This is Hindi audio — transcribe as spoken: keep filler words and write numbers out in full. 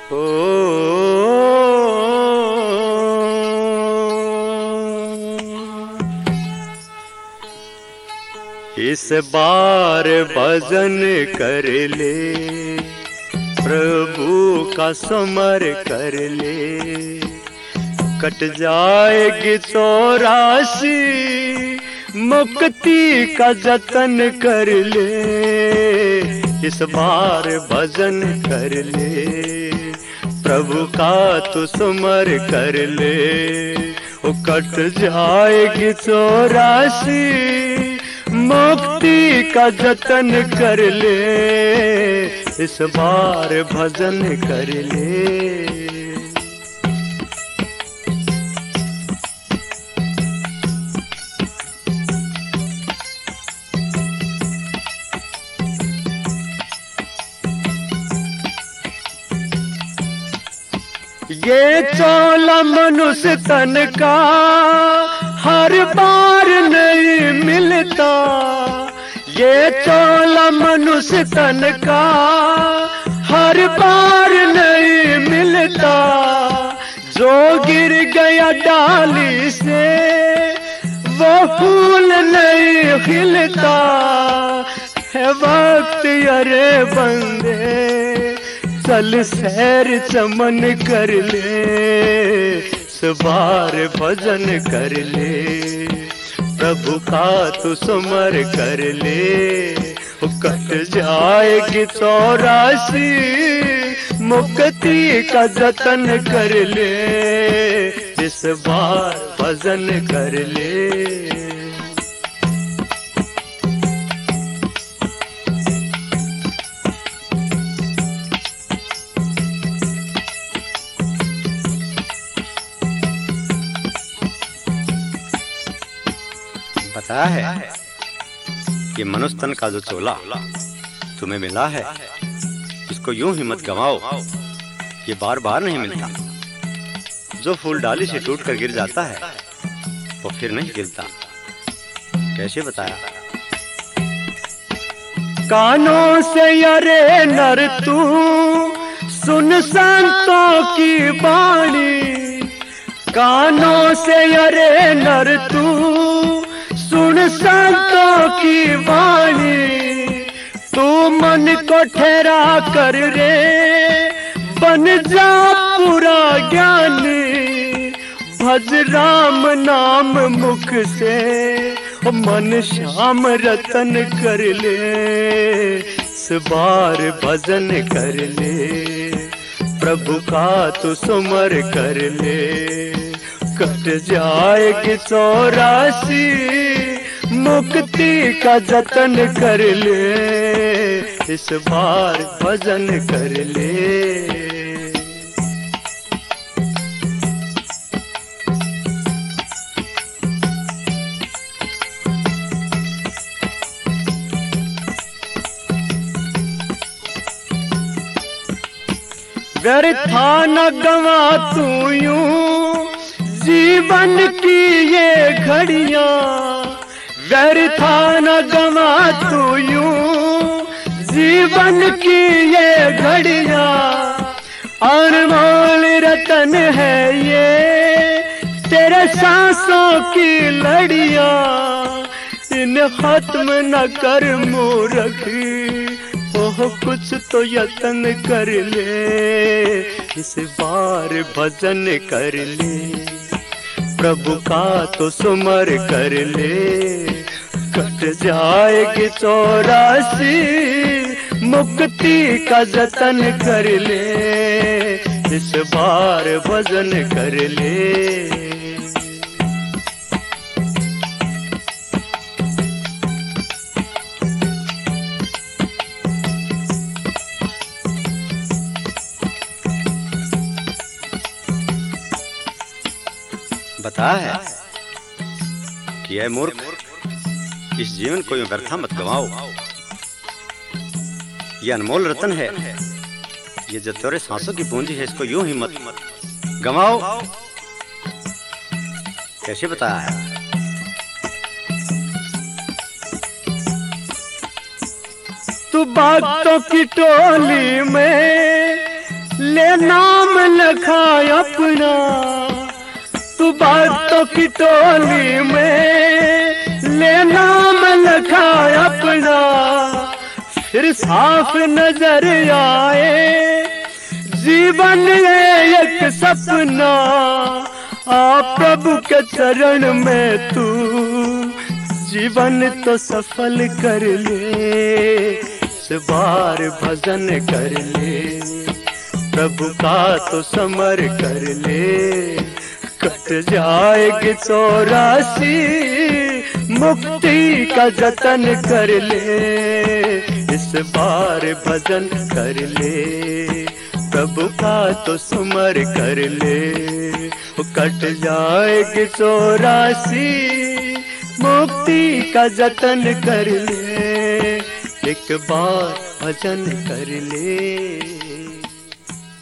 ओ इस बार भजन कर ले, प्रभु का समर कर ले, कट जाएगी चौरासी, मुक्ति का जतन कर ले। इस बार भजन कर ले, प्रभु का तू सुमर कर ले, वो कट जाएगी चौरासी, मुक्ति का जतन कर ले। इस बार भजन कर ले। ये चोला मनुष्य तन का हर बार नहीं मिलता, ये चोला मनुष्य तन का हर बार नहीं मिलता। जो गिर गया डाली से वो फूल नहीं खिलता है। वक्त अरे बंदे चल सैर चमन कर ले, सवार भजन कर ले, प्रभु का तू सुमर कर ले। कट जाएगी चौरासी, मुक्ति का जतन कर ले। इस बार भजन कर ले। बताया है कि मनुष्य तन का जो चोला तुम्हें मिला है, इसको यूं ही मत गवाओ, ये बार बार नहीं मिलता। जो फूल डाली से टूट कर गिर जाता है वो फिर नहीं गिरता। कैसे बताया? कानों से अरे नर तू सुन संतों की वाणी, कानों से अरे नर तू सुन संतों की वाणी। तू मन को ठहरा कर रे, बन जा पूरा ज्ञानी। भज राम नाम मुख से, मन श्याम रतन कर ले। इस बार भजन कर ले, प्रभु का तू सुमर कर ले। कट जाएगी चौरासी, मुक्ति का जतन कर ले। इस बार भजन कर ले। व्यर्था न गवा तू यूं जीवन की ये घड़ियां, व्यर्था न गवा तू यूं जीवन की ये घड़ियां। अनमोल रतन है ये तेरे सांसों की लड़ियां। इन खत्म न कर मूर्ख, ओह कुछ तो यतन कर ले। इस बार भजन कर ले, प्रभु का तो सुमर कर ले। कट जाएगी चौरासी, मुक्ति का जतन कर ले। इस बार भजन कर ले। बताया है कि ऐ मूर्ख, इस जीवन को यूं व्यर्था मत गवाओ। ये अनमोल रतन है, ये जो तेरे सांसों की पूंजी है, इसको यूं ही मत गवाओ। कैसे बताया है? तू बातों की टोली में ले नाम लिखा अपना तू बातों की टोली में, ले नाम लिखा अपना फिर साफ नजर आए जीवन ये एक सपना। आ प्रभु के चरण में तू जीवन तो सफल कर ले, इस बार भजन कर ले, प्रभु का तो समर कर ले। कट जाएगी चौरासी मुक्ति का जतन कर ले, इस बार भजन कर ले, प्रभु का तो सुमर कर ले। कट जाएगी चौरासी मुक्ति का जतन कर ले, एक बार भजन कर ले।